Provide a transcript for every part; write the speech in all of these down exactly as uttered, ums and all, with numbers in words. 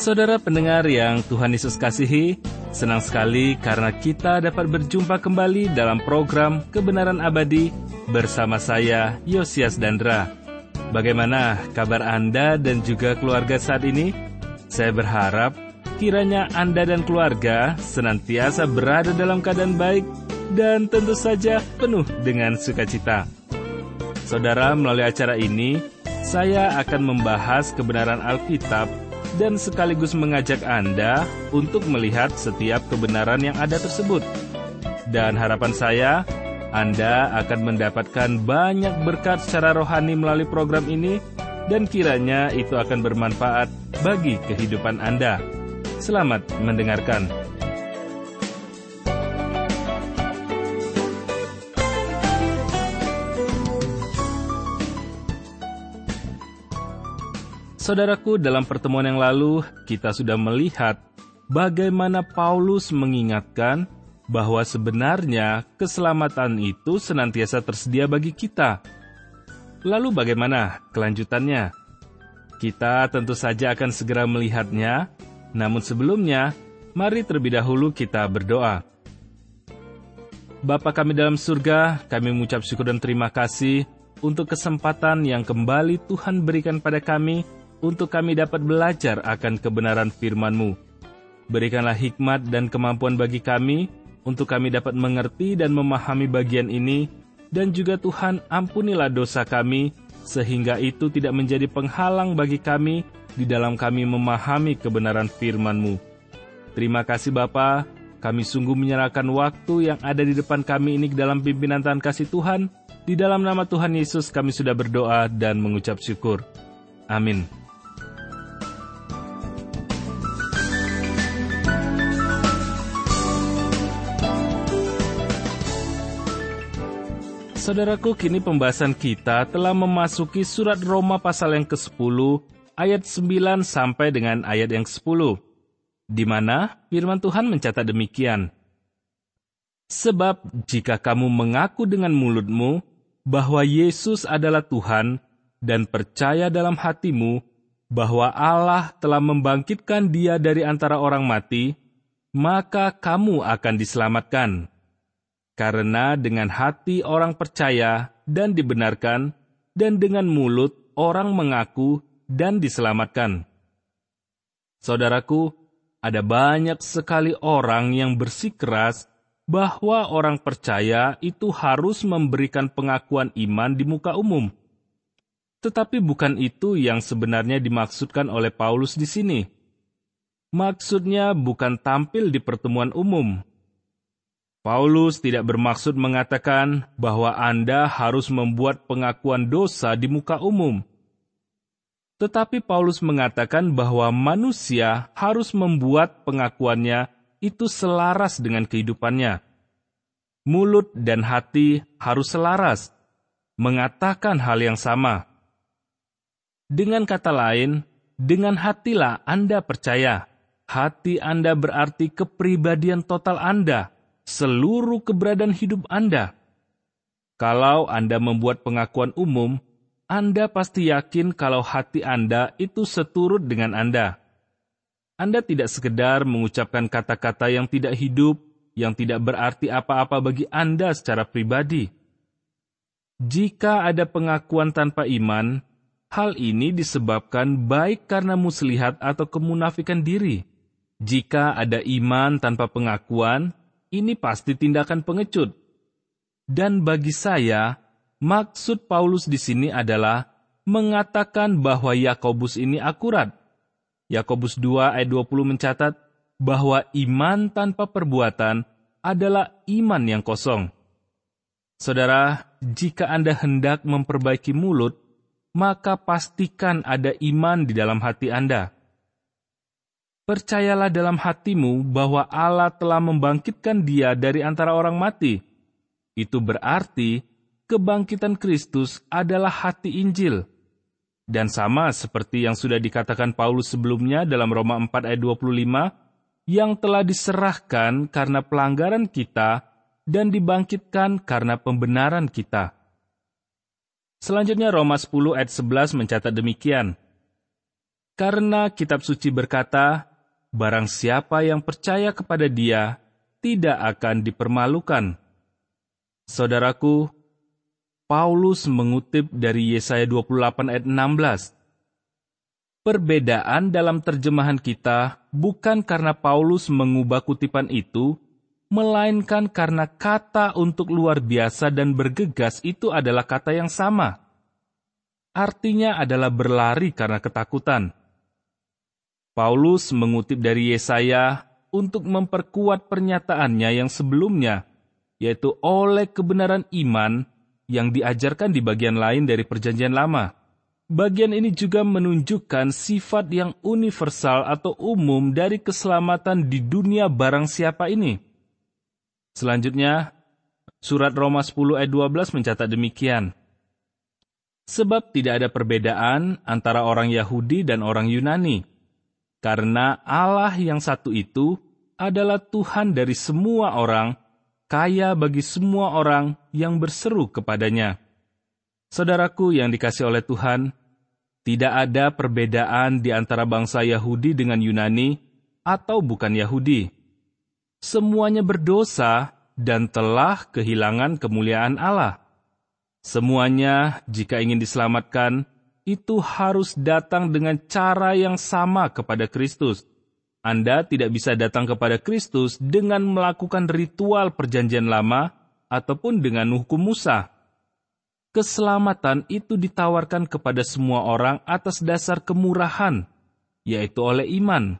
Saudara pendengar yang Tuhan Yesus kasihi, senang sekali karena kita dapat berjumpa kembali dalam program Kebenaran Abadi bersama saya, Yosias Dandra. Bagaimana kabar Anda dan juga keluarga saat ini? Saya berharap kiranya Anda dan keluarga senantiasa berada dalam keadaan baik dan tentu saja penuh dengan sukacita. Saudara, melalui acara ini, saya akan membahas kebenaran Alkitab dan sekaligus mengajak Anda untuk melihat setiap kebenaran yang ada tersebut. Dan harapan saya, Anda akan mendapatkan banyak berkat secara rohani melalui program ini, dan kiranya itu akan bermanfaat bagi kehidupan Anda. Selamat mendengarkan. Saudaraku, dalam pertemuan yang lalu, kita sudah melihat bagaimana Paulus mengingatkan bahwa sebenarnya keselamatan itu senantiasa tersedia bagi kita. Lalu bagaimana kelanjutannya? Kita tentu saja akan segera melihatnya, namun sebelumnya, mari terlebih dahulu kita berdoa. Bapa kami dalam surga, kami mengucap syukur dan terima kasih untuk kesempatan yang kembali Tuhan berikan pada kami, untuk kami dapat belajar akan kebenaran firman-Mu. Berikanlah hikmat dan kemampuan bagi kami, untuk kami dapat mengerti dan memahami bagian ini, dan juga Tuhan ampunilah dosa kami, sehingga itu tidak menjadi penghalang bagi kami di dalam kami memahami kebenaran firman-Mu. Terima kasih Bapa, kami sungguh menyerahkan waktu yang ada di depan kami ini ke dalam pimpinan Tuhan kasih Tuhan. Di dalam nama Tuhan Yesus kami sudah berdoa dan mengucap syukur. Amin. Saudaraku, kini pembahasan kita telah memasuki surat Roma pasal yang kesepuluh, ayat sembilan sampai dengan ayat yang kesepuluh, di mana firman Tuhan mencatat demikian. Sebab jika kamu mengaku dengan mulutmu bahwa Yesus adalah Tuhan dan percaya dalam hatimu bahwa Allah telah membangkitkan Dia dari antara orang mati, maka kamu akan diselamatkan. Karena dengan hati orang percaya dan dibenarkan, dan dengan mulut orang mengaku dan diselamatkan. Saudaraku, ada banyak sekali orang yang bersikeras bahwa orang percaya itu harus memberikan pengakuan iman di muka umum. Tetapi bukan itu yang sebenarnya dimaksudkan oleh Paulus di sini. Maksudnya bukan tampil di pertemuan umum. Paulus tidak bermaksud mengatakan bahwa Anda harus membuat pengakuan dosa di muka umum. Tetapi Paulus mengatakan bahwa manusia harus membuat pengakuannya itu selaras dengan kehidupannya. Mulut dan hati harus selaras, mengatakan hal yang sama. Dengan kata lain, dengan hatilah Anda percaya. Hati Anda berarti kepribadian total Anda, seluruh keberadaan hidup Anda. Kalau Anda membuat pengakuan umum, Anda pasti yakin kalau hati Anda itu seturut dengan Anda. Anda tidak sekedar mengucapkan kata-kata yang tidak hidup, yang tidak berarti apa-apa bagi Anda secara pribadi. Jika ada pengakuan tanpa iman, hal ini disebabkan baik karena muslihat atau kemunafikan diri. Jika ada iman tanpa pengakuan, ini pasti tindakan pengecut. Dan bagi saya, maksud Paulus di sini adalah mengatakan bahwa Yakobus ini akurat. Yakobus dua ayat dua puluh mencatat bahwa iman tanpa perbuatan adalah iman yang kosong. Saudara, jika Anda hendak memperbaiki mulut, maka pastikan ada iman di dalam hati Anda. Percayalah dalam hatimu bahwa Allah telah membangkitkan Dia dari antara orang mati. Itu berarti kebangkitan Kristus adalah hati Injil. Dan sama seperti yang sudah dikatakan Paulus sebelumnya dalam Roma empat ayat dua puluh lima, yang telah diserahkan karena pelanggaran kita dan dibangkitkan karena pembenaran kita. Selanjutnya Roma sepuluh ayat sebelas mencatat demikian. Karena kitab suci berkata, barang siapa yang percaya kepada Dia tidak akan dipermalukan. Saudaraku, Paulus mengutip dari Yesaya dua puluh delapan ayat enam belas. Perbedaan dalam terjemahan kita bukan karena Paulus mengubah kutipan itu, melainkan karena kata untuk luar biasa dan bergegas itu adalah kata yang sama. Artinya adalah berlari karena ketakutan. Paulus mengutip dari Yesaya untuk memperkuat pernyataannya yang sebelumnya, yaitu oleh kebenaran iman yang diajarkan di bagian lain dari Perjanjian Lama. Bagian ini juga menunjukkan sifat yang universal atau umum dari keselamatan di dunia barang siapa ini. Selanjutnya, surat Roma sepuluh ayat dua belas mencatat demikian. Sebab tidak ada perbedaan antara orang Yahudi dan orang Yunani, karena Allah yang satu itu adalah Tuhan dari semua orang, kaya bagi semua orang yang berseru kepadanya. Saudaraku yang dikasihi oleh Tuhan, tidak ada perbedaan di antara bangsa Yahudi dengan Yunani atau bukan Yahudi. Semuanya berdosa dan telah kehilangan kemuliaan Allah. Semuanya, jika ingin diselamatkan, itu harus datang dengan cara yang sama kepada Kristus. Anda tidak bisa datang kepada Kristus dengan melakukan ritual Perjanjian Lama ataupun dengan hukum Musa. Keselamatan itu ditawarkan kepada semua orang atas dasar kemurahan, yaitu oleh iman.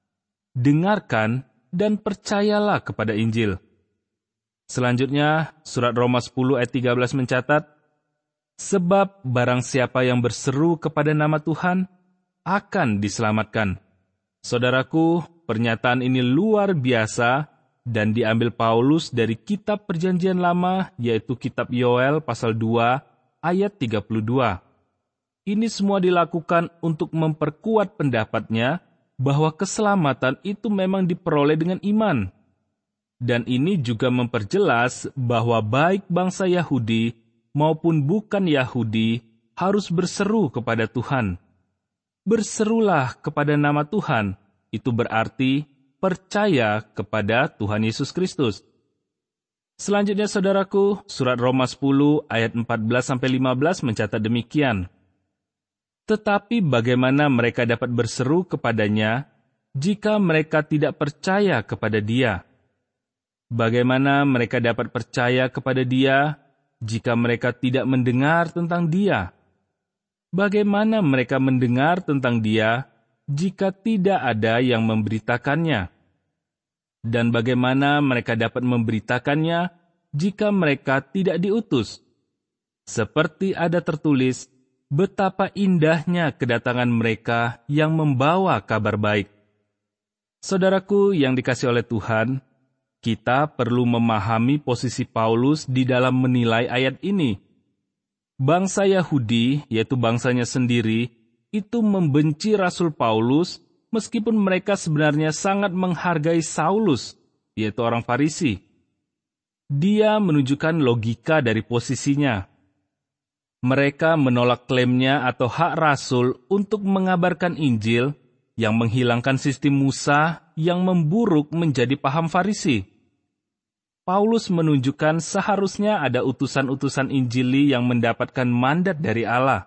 Dengarkan dan percayalah kepada Injil. Selanjutnya, surat Roma sepuluh ayat tiga belas mencatat, sebab barang siapa yang berseru kepada nama Tuhan akan diselamatkan. Saudaraku, pernyataan ini luar biasa dan diambil Paulus dari kitab Perjanjian Lama, yaitu kitab Yoel pasal dua ayat tiga puluh dua. Ini semua dilakukan untuk memperkuat pendapatnya bahwa keselamatan itu memang diperoleh dengan iman. Dan ini juga memperjelas bahwa baik bangsa Yahudi maupun bukan Yahudi harus berseru kepada Tuhan. Berserulah kepada nama Tuhan, itu berarti percaya kepada Tuhan Yesus Kristus. Selanjutnya saudaraku, surat Roma sepuluh ayat empat belas sampai lima belas mencatat demikian. Tetapi bagaimana mereka dapat berseru kepadanya jika mereka tidak percaya kepada Dia? Bagaimana mereka dapat percaya kepada Dia jika mereka tidak mendengar tentang Dia? Bagaimana mereka mendengar tentang Dia jika tidak ada yang memberitakannya? Dan bagaimana mereka dapat memberitakannya jika mereka tidak diutus? Seperti ada tertulis, betapa indahnya kedatangan mereka yang membawa kabar baik. Saudaraku yang dikasihi oleh Tuhan, kita perlu memahami posisi Paulus di dalam menilai ayat ini. Bangsa Yahudi, yaitu bangsanya sendiri, itu membenci Rasul Paulus meskipun mereka sebenarnya sangat menghargai Saulus, yaitu orang Farisi. Dia menunjukkan logika dari posisinya. Mereka menolak klaimnya atau hak Rasul untuk mengabarkan Injil yang menghilangkan sistem Musa yang memburuk menjadi paham Farisi. Paulus menunjukkan seharusnya ada utusan-utusan Injili yang mendapatkan mandat dari Allah.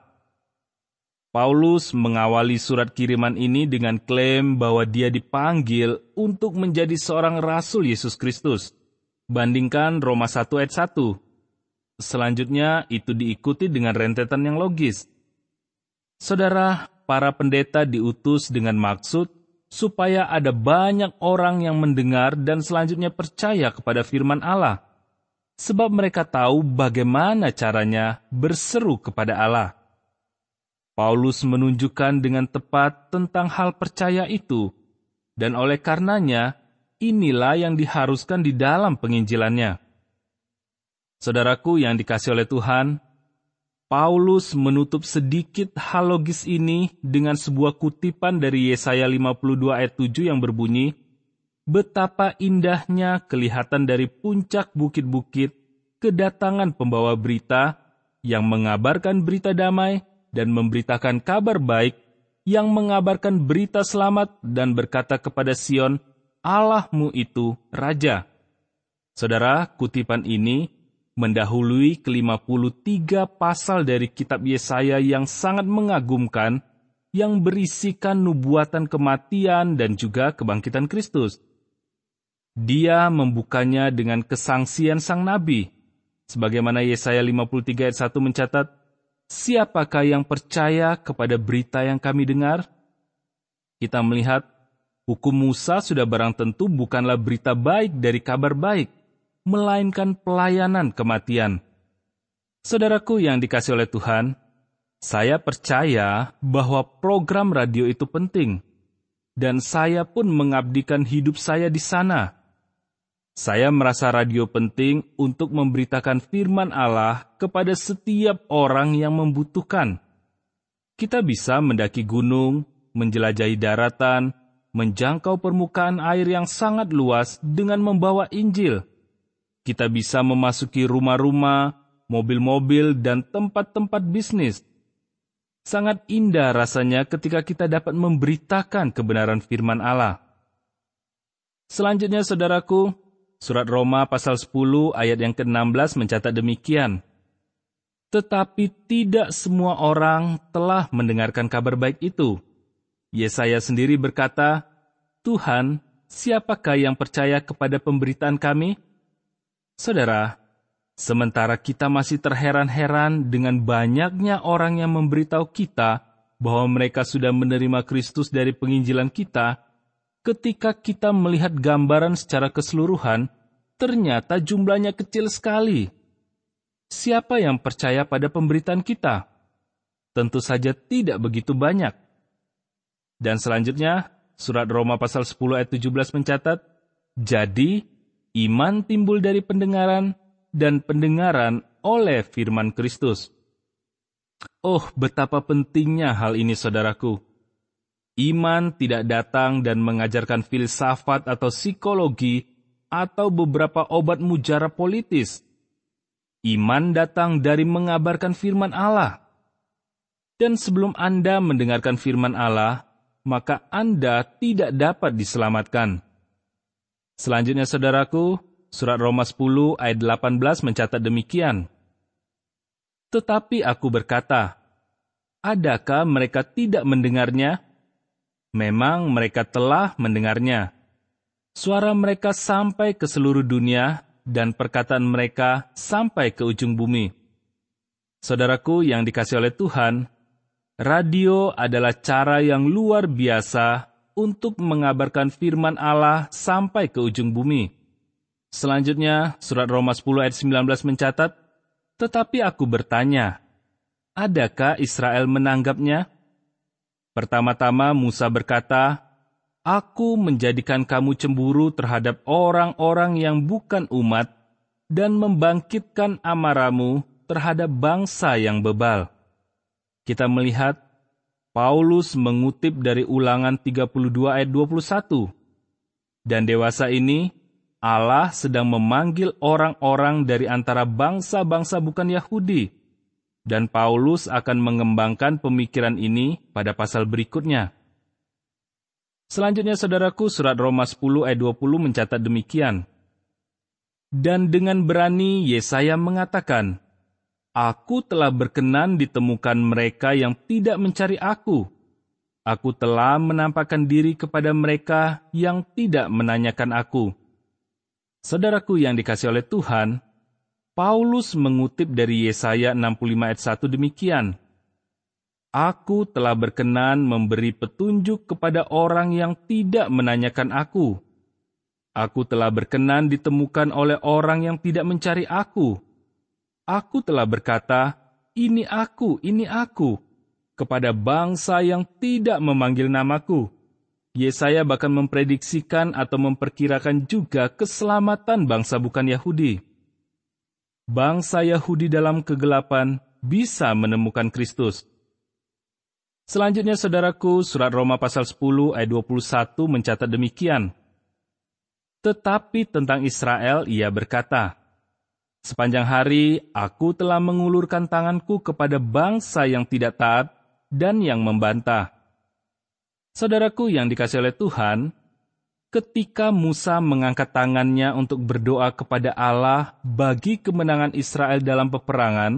Paulus mengawali surat kiriman ini dengan klaim bahwa dia dipanggil untuk menjadi seorang rasul Yesus Kristus. Bandingkan Roma satu ayat satu. Selanjutnya itu diikuti dengan rentetan yang logis. Saudara, para pendeta diutus dengan maksud supaya ada banyak orang yang mendengar dan selanjutnya percaya kepada firman Allah. Sebab mereka tahu bagaimana caranya berseru kepada Allah. Paulus menunjukkan dengan tepat tentang hal percaya itu, dan oleh karenanya, inilah yang diharuskan di dalam penginjilannya. Saudaraku yang dikasihi oleh Tuhan, Paulus menutup sedikit hal logis ini dengan sebuah kutipan dari Yesaya lima puluh dua ayat tujuh yang berbunyi, betapa indahnya kelihatan dari puncak bukit-bukit kedatangan pembawa berita yang mengabarkan berita damai dan memberitakan kabar baik yang mengabarkan berita selamat dan berkata kepada Sion, Allahmu itu Raja. Saudara, kutipan ini mendahului kelima puluh tiga pasal dari kitab Yesaya yang sangat mengagumkan, yang berisikan nubuatan kematian dan juga kebangkitan Kristus. Dia membukanya dengan kesangsian sang nabi. Sebagaimana Yesaya lima puluh tiga ayat satu mencatat, siapakah yang percaya kepada berita yang kami dengar? Kita melihat, hukum Musa sudah barang tentu bukanlah berita baik dari kabar baik, melainkan pelayanan kematian. Saudaraku yang dikasihi oleh Tuhan, saya percaya bahwa program radio itu penting, dan saya pun mengabdikan hidup saya di sana. Saya merasa radio penting untuk memberitakan firman Allah kepada setiap orang yang membutuhkan. Kita bisa mendaki gunung, menjelajahi daratan, menjangkau permukaan air yang sangat luas dengan membawa Injil. Kita bisa memasuki rumah-rumah, mobil-mobil, dan tempat-tempat bisnis. Sangat indah rasanya ketika kita dapat memberitakan kebenaran firman Allah. Selanjutnya, saudaraku, surat Roma pasal sepuluh ayat yang ke enam belas mencatat demikian. Tetapi tidak semua orang telah mendengarkan kabar baik itu. Yesaya sendiri berkata, Tuhan, siapakah yang percaya kepada pemberitaan kami? Saudara, sementara kita masih terheran-heran dengan banyaknya orang yang memberitahu kita bahwa mereka sudah menerima Kristus dari penginjilan kita, ketika kita melihat gambaran secara keseluruhan, ternyata jumlahnya kecil sekali. Siapa yang percaya pada pemberitaan kita? Tentu saja tidak begitu banyak. Dan selanjutnya, surat Roma pasal sepuluh ayat tujuh belas mencatat, jadi, iman timbul dari pendengaran, dan pendengaran oleh firman Kristus. Oh, betapa pentingnya hal ini, saudaraku. Iman tidak datang dan mengajarkan filsafat atau psikologi atau beberapa obat mujara politis. Iman datang dari mengabarkan firman Allah. Dan sebelum Anda mendengarkan firman Allah, maka Anda tidak dapat diselamatkan. Selanjutnya, saudaraku, surat Roma sepuluh ayat delapan belas mencatat demikian. Tetapi aku berkata, adakah mereka tidak mendengarnya? Memang mereka telah mendengarnya. Suara mereka sampai ke seluruh dunia, dan perkataan mereka sampai ke ujung bumi. Saudaraku yang dikasihi oleh Tuhan, radio adalah cara yang luar biasa untuk mengabarkan firman Allah sampai ke ujung bumi. Selanjutnya, surat Roma sepuluh ayat sembilan belas mencatat, tetapi aku bertanya, adakah Israel menanggapnya? Pertama-tama Musa berkata, Aku menjadikan kamu cemburu terhadap orang-orang yang bukan umat dan membangkitkan amarahmu terhadap bangsa yang bebal. Kita melihat Paulus mengutip dari Ulangan tiga puluh dua ayat dua puluh satu. Dan dewasa ini, Allah sedang memanggil orang-orang dari antara bangsa-bangsa bukan Yahudi. Dan Paulus akan mengembangkan pemikiran ini pada pasal berikutnya. Selanjutnya, saudaraku, surat Roma sepuluh ayat dua puluh mencatat demikian. Dan dengan berani Yesaya mengatakan, Aku telah berkenan ditemukan mereka yang tidak mencari aku. Aku telah menampakkan diri kepada mereka yang tidak menanyakan aku. Saudaraku yang dikasihi oleh Tuhan, Paulus mengutip dari Yesaya enam puluh lima ayat satu demikian. Aku telah berkenan memberi petunjuk kepada orang yang tidak menanyakan aku. Aku telah berkenan ditemukan oleh orang yang tidak mencari aku. Aku telah berkata, ini aku, ini aku, kepada bangsa yang tidak memanggil namaku. Yesaya bahkan memprediksikan atau memperkirakan juga keselamatan bangsa bukan Yahudi. Bangsa Yahudi dalam kegelapan bisa menemukan Kristus. Selanjutnya, saudaraku, surat Roma pasal sepuluh ayat dua puluh satu mencatat demikian. Tetapi tentang Israel ia berkata, Sepanjang hari aku telah mengulurkan tanganku kepada bangsa yang tidak taat dan yang membantah. Saudaraku yang dikasihi oleh Tuhan, ketika Musa mengangkat tangannya untuk berdoa kepada Allah bagi kemenangan Israel dalam peperangan,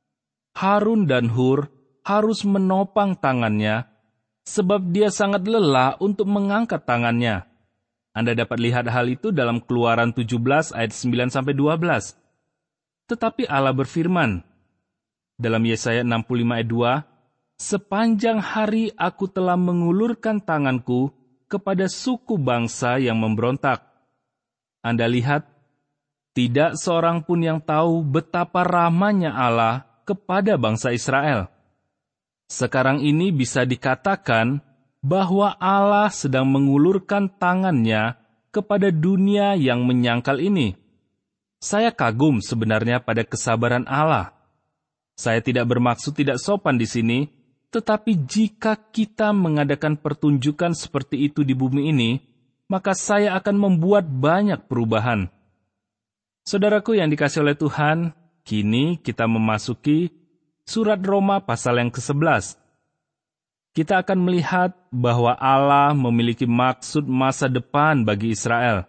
Harun dan Hur harus menopang tangannya, sebab dia sangat lelah untuk mengangkat tangannya. Anda dapat lihat hal itu dalam Keluaran tujuh belas ayat sembilan sampai dua belas. Tetapi Allah berfirman, dalam Yesaya enam puluh lima ayat dua, "Sepanjang hari aku telah mengulurkan tanganku kepada suku bangsa yang memberontak." Anda lihat, tidak seorang pun yang tahu betapa ramahnya Allah kepada bangsa Israel. Sekarang ini bisa dikatakan bahwa Allah sedang mengulurkan tangannya kepada dunia yang menyangkal ini. Saya kagum sebenarnya pada kesabaran Allah. Saya tidak bermaksud tidak sopan di sini, tetapi jika kita mengadakan pertunjukan seperti itu di bumi ini, maka saya akan membuat banyak perubahan. Saudaraku yang dikasihi oleh Tuhan, kini kita memasuki surat Roma pasal yang kesebelas. Kita akan melihat bahwa Allah memiliki maksud masa depan bagi Israel.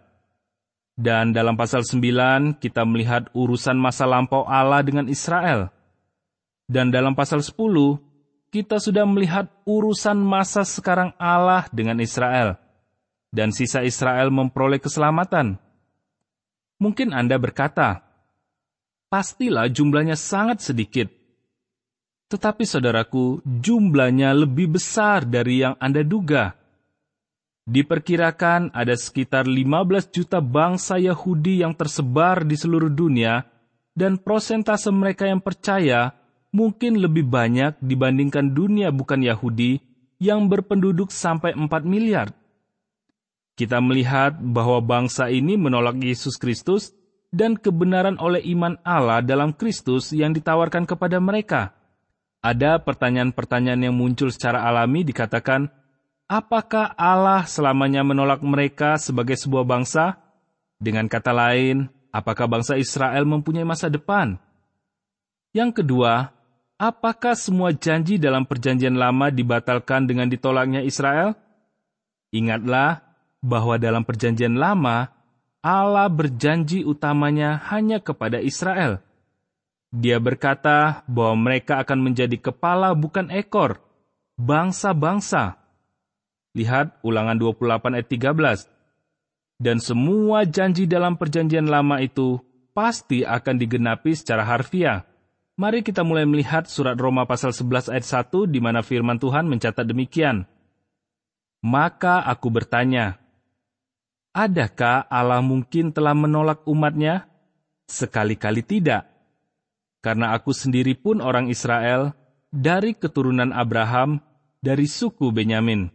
Dan dalam pasal sembilan, kita melihat urusan masa lampau Allah dengan Israel. Dan dalam pasal sepuluh, kita sudah melihat urusan masa sekarang Allah dengan Israel. Dan sisa Israel memperoleh keselamatan. Mungkin Anda berkata, pastilah jumlahnya sangat sedikit. Tetapi saudaraku, jumlahnya lebih besar dari yang Anda duga. Diperkirakan ada sekitar lima belas juta bangsa Yahudi yang tersebar di seluruh dunia, dan prosentase mereka yang percaya mungkin lebih banyak dibandingkan dunia bukan Yahudi yang berpenduduk sampai empat miliar. Kita melihat bahwa bangsa ini menolak Yesus Kristus dan kebenaran oleh iman Allah dalam Kristus yang ditawarkan kepada mereka. Ada pertanyaan-pertanyaan yang muncul secara alami dikatakan, apakah Allah selamanya menolak mereka sebagai sebuah bangsa? Dengan kata lain, apakah bangsa Israel mempunyai masa depan? Yang kedua, apakah semua janji dalam perjanjian lama dibatalkan dengan ditolaknya Israel? Ingatlah bahwa dalam perjanjian lama, Allah berjanji utamanya hanya kepada Israel. Dia berkata bahwa mereka akan menjadi kepala bukan ekor, bangsa-bangsa. Lihat Ulangan dua puluh delapan ayat tiga belas. Dan semua janji dalam perjanjian lama itu pasti akan digenapi secara harfiah. Mari kita mulai melihat surat Roma pasal sebelas ayat satu di mana firman Tuhan mencatat demikian. Maka aku bertanya, adakah Allah mungkin telah menolak umatnya? Sekali-kali tidak. Karena aku sendiri pun orang Israel, dari keturunan Abraham, dari suku Benyamin.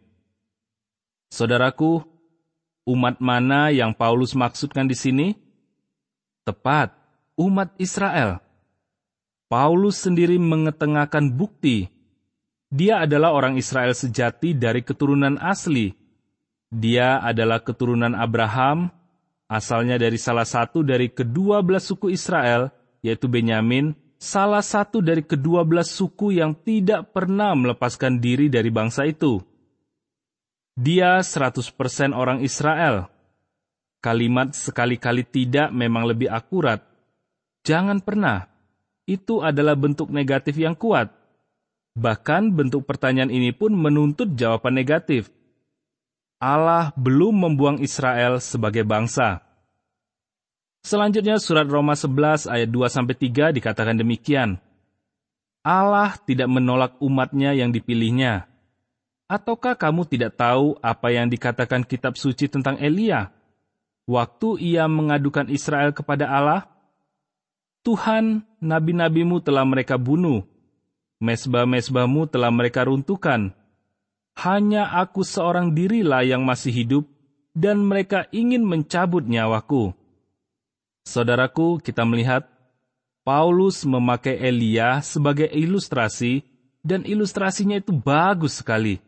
Saudaraku, umat mana yang Paulus maksudkan di sini? Tepat, umat Israel. Paulus sendiri mengetengahkan bukti. Dia adalah orang Israel sejati dari keturunan asli. Dia adalah keturunan Abraham, asalnya dari salah satu dari kedua belas suku Israel, yaitu Benyamin, salah satu dari kedua belas suku yang tidak pernah melepaskan diri dari bangsa itu. Dia seratus persen orang Israel. Kalimat sekali-kali tidak memang lebih akurat. Jangan pernah. Itu adalah bentuk negatif yang kuat. Bahkan bentuk pertanyaan ini pun menuntut jawaban negatif. Allah belum membuang Israel sebagai bangsa. Selanjutnya surat Roma sebelas ayat dua sampai tiga dikatakan demikian. Allah tidak menolak umatnya yang dipilihnya. Ataukah kamu tidak tahu apa yang dikatakan kitab suci tentang Elia? Waktu ia mengadukan Israel kepada Allah, Tuhan, nabi-nabimu telah mereka bunuh. Mesbah-mesbahmu telah mereka runtuhkan. Hanya aku seorang dirilah yang masih hidup, dan mereka ingin mencabut nyawaku. Saudaraku, kita melihat Paulus memakai Elia sebagai ilustrasi, dan ilustrasinya itu bagus sekali.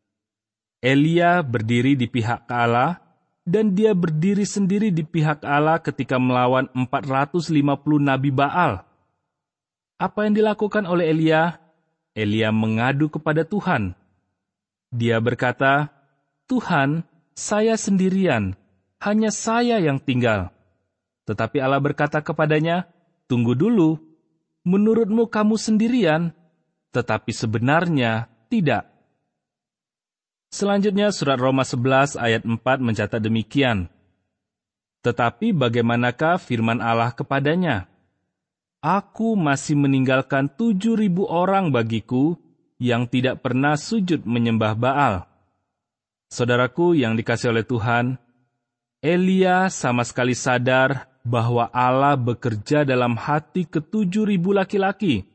Elia berdiri di pihak Allah, dan dia berdiri sendiri di pihak Allah ketika melawan empat ratus lima puluh nabi Baal. Apa yang dilakukan oleh Elia? Elia mengadu kepada Tuhan. Dia berkata, "Tuhan, saya sendirian, hanya saya yang tinggal." Tetapi Allah berkata kepadanya, "Tunggu dulu, menurutmu kamu sendirian, tetapi sebenarnya tidak." Selanjutnya surat Roma sebelas ayat empat mencatat demikian, "Tetapi bagaimanakah firman Allah kepadanya? Aku masih meninggalkan tujuh ribu orang bagiku yang tidak pernah sujud menyembah Baal." Saudaraku yang dikasihi oleh Tuhan, Elia sama sekali sadar bahwa Allah bekerja dalam hati ketujuh ribu laki-laki.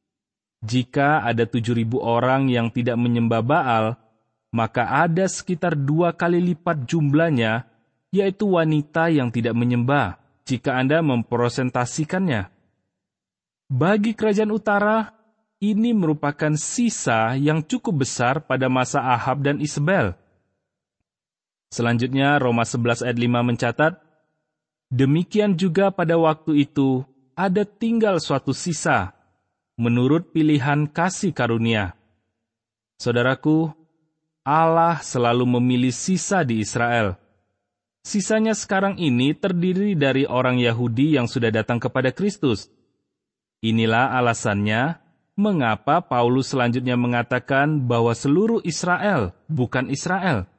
Jika ada tujuh ribu orang yang tidak menyembah Baal, maka ada sekitar dua kali lipat jumlahnya, yaitu wanita yang tidak menyembah, jika Anda mempresentasikannya. Bagi kerajaan utara, ini merupakan sisa yang cukup besar pada masa Ahab dan Isabel. Selanjutnya, Roma sebelas ayat lima mencatat, "Demikian juga pada waktu itu, ada tinggal suatu sisa, menurut pilihan kasih karunia." Saudaraku, Allah selalu memilih sisa di Israel. Sisanya sekarang ini terdiri dari orang Yahudi yang sudah datang kepada Kristus. Inilah alasannya mengapa Paulus selanjutnya mengatakan bahwa seluruh Israel bukan Israel.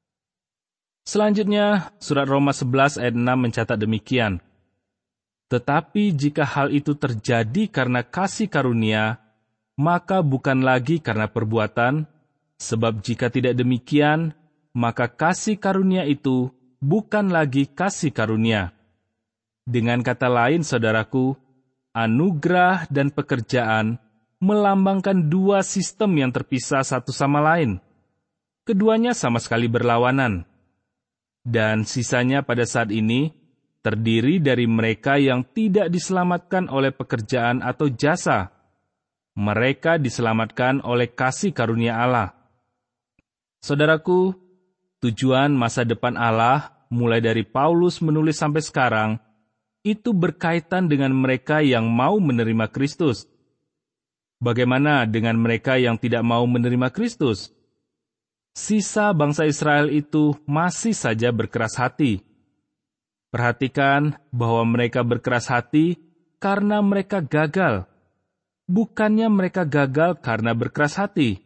Selanjutnya, surat Roma sebelas ayat enam mencatat demikian, "Tetapi jika hal itu terjadi karena kasih karunia, maka bukan lagi karena perbuatan, sebab jika tidak demikian, maka kasih karunia itu bukan lagi kasih karunia." Dengan kata lain, saudaraku, anugerah dan pekerjaan melambangkan dua sistem yang terpisah satu sama lain. Keduanya sama sekali berlawanan. Dan sisanya pada saat ini terdiri dari mereka yang tidak diselamatkan oleh pekerjaan atau jasa. Mereka diselamatkan oleh kasih karunia Allah. Saudaraku, tujuan masa depan Allah, mulai dari Paulus menulis sampai sekarang, itu berkaitan dengan mereka yang mau menerima Kristus. Bagaimana dengan mereka yang tidak mau menerima Kristus? Sisa bangsa Israel itu masih saja berkeras hati. Perhatikan bahwa mereka berkeras hati karena mereka gagal. Bukannya mereka gagal karena berkeras hati.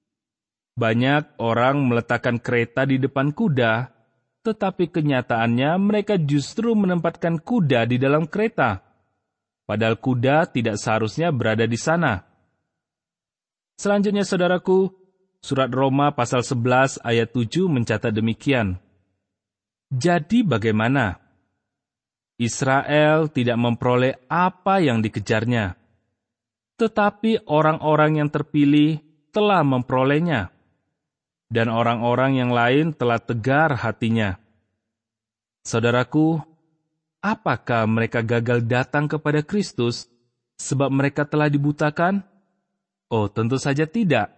Banyak orang meletakkan kereta di depan kuda, tetapi kenyataannya mereka justru menempatkan kuda di dalam kereta. Padahal kuda tidak seharusnya berada di sana. Selanjutnya, saudaraku, surat Roma pasal sebelas ayat tujuh mencatat demikian, "Jadi bagaimana? Israel tidak memperoleh apa yang dikejarnya, tetapi orang-orang yang terpilih telah memperolehnya, dan orang-orang yang lain telah tegar hatinya." Saudaraku, apakah mereka gagal datang kepada Kristus sebab mereka telah dibutakan? Oh, tentu saja tidak.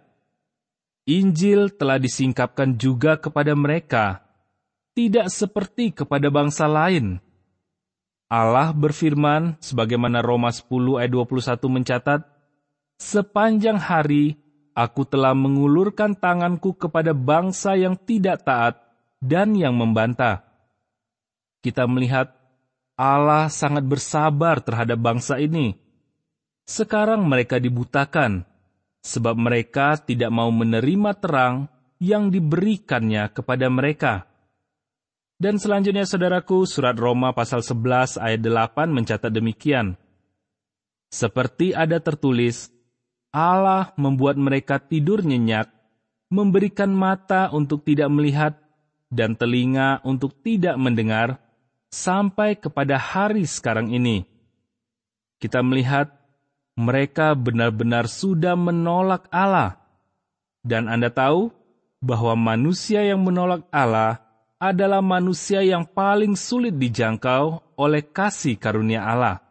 Injil telah disingkapkan juga kepada mereka, tidak seperti kepada bangsa lain. Allah berfirman, sebagaimana Roma sepuluh ayat dua puluh satu mencatat, "Sepanjang hari aku telah mengulurkan tanganku kepada bangsa yang tidak taat dan yang membantah." Kita melihat Allah sangat bersabar terhadap bangsa ini. Sekarang mereka dibutakan, sebab mereka tidak mau menerima terang yang diberikannya kepada mereka. Dan selanjutnya, saudaraku, surat Roma pasal sebelas ayat delapan mencatat demikian, "Seperti ada tertulis, Allah membuat mereka tidur nyenyak, memberikan mata untuk tidak melihat, dan telinga untuk tidak mendengar, sampai kepada hari sekarang ini." Kita melihat mereka benar-benar sudah menolak Allah. Dan Anda tahu bahwa manusia yang menolak Allah adalah manusia yang paling sulit dijangkau oleh kasih karunia Allah.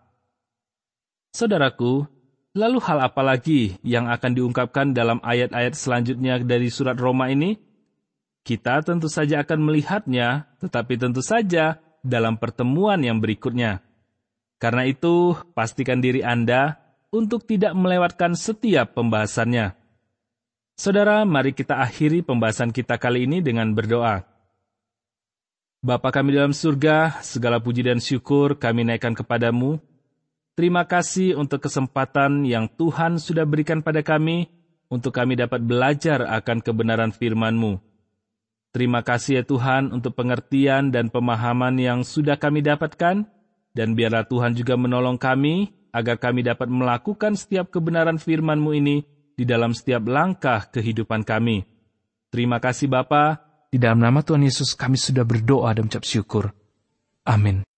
Saudaraku, lalu hal apa lagi yang akan diungkapkan dalam ayat-ayat selanjutnya dari surat Roma ini? Kita tentu saja akan melihatnya, tetapi tentu saja dalam pertemuan yang berikutnya. Karena itu, pastikan diri Anda untuk tidak melewatkan setiap pembahasannya. Saudara, mari kita akhiri pembahasan kita kali ini dengan berdoa. Bapa kami dalam surga, segala puji dan syukur kami naikkan kepadamu. Terima kasih untuk kesempatan yang Tuhan sudah berikan pada kami, untuk kami dapat belajar akan kebenaran firman-Mu. Terima kasih ya Tuhan untuk pengertian dan pemahaman yang sudah kami dapatkan, dan biarlah Tuhan juga menolong kami, agar kami dapat melakukan setiap kebenaran firman-Mu ini di dalam setiap langkah kehidupan kami. Terima kasih Bapa, di dalam nama Tuhan Yesus kami sudah berdoa dan mengucap syukur. Amin.